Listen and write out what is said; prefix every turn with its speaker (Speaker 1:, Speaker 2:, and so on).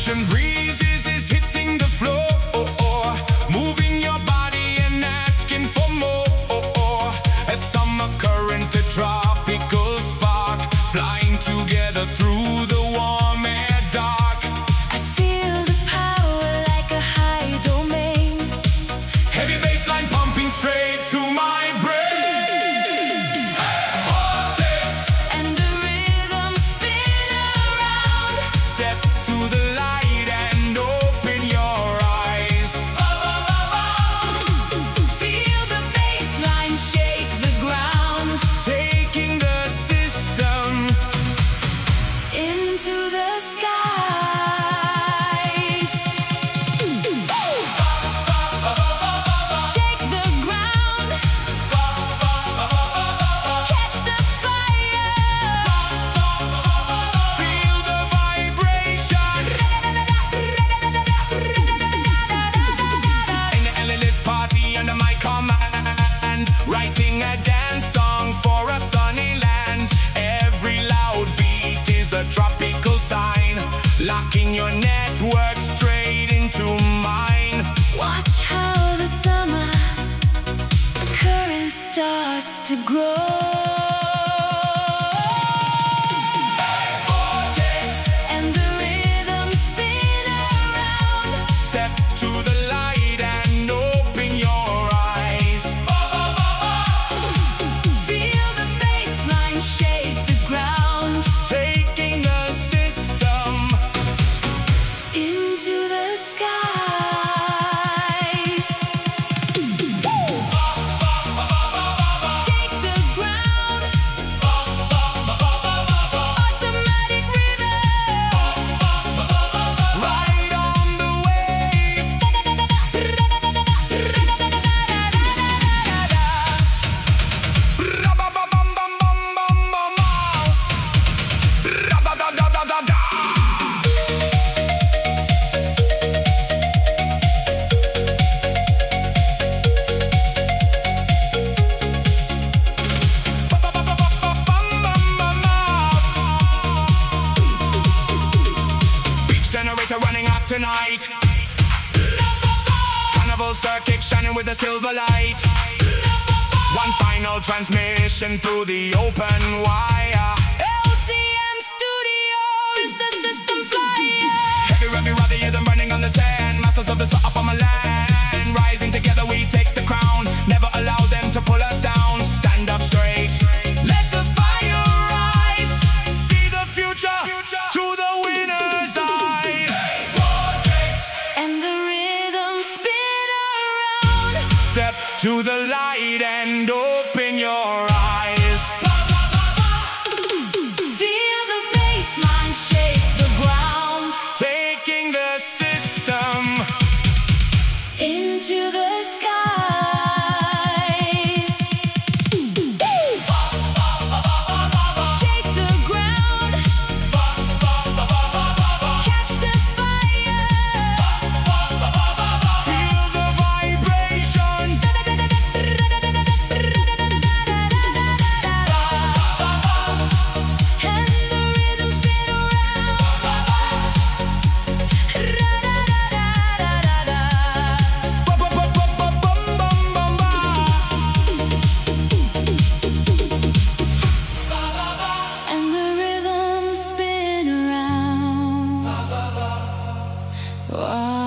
Speaker 1: Ocean breezes is hitting the floor, moving your body and asking for more. A summer current, a tropical spark, flying together through the warm air dark.
Speaker 2: I feel the power like a high domain.
Speaker 1: Heavy bassline pumping straight to my brain. Vortex,
Speaker 2: And the rhythm spin around.
Speaker 1: step to the light and open your eyes.
Speaker 2: Feel the bass line shake the ground.
Speaker 1: Taking the system
Speaker 2: Into the skies. Shake the ground. Catch the fire.
Speaker 1: Feel the vibration. In the endless party under my command, writing a dance song for a sunny land. Every loud beat is a tropical sign, locking your network straight into mine.
Speaker 2: Watch how the summer current starts to grow.
Speaker 1: Vortex,
Speaker 2: And the rhythm spin around.
Speaker 1: step to the light and open your eyes.
Speaker 2: Feel the bass line shake the ground.
Speaker 1: Taking the system
Speaker 2: Into the skies. Shake the ground. Automatic rhythm.
Speaker 1: right on the wave. Beach generator running up tonight. Carnival circuit shining with a silver light. One final transmission through the open wire.
Speaker 2: LTM Studio is the system flyer.
Speaker 1: Heavy, heavy, rather hear them burning on the sand. Masters of the sun up on my land. Rising together, we take the crown. Never allow them to pull us down. Stand up straight. Let the fire rise. See the future to the winner's eyes. Vortex,
Speaker 2: And the rhythm spin around.
Speaker 1: step to the light and open your eyes.
Speaker 2: Feel the bass line shake the ground.
Speaker 1: Taking the system
Speaker 2: Into the skies. Shake the ground. Catch the fire.
Speaker 1: Feel the vibration.
Speaker 2: And the rhythm spin around. And the rhythm spin around. Wow.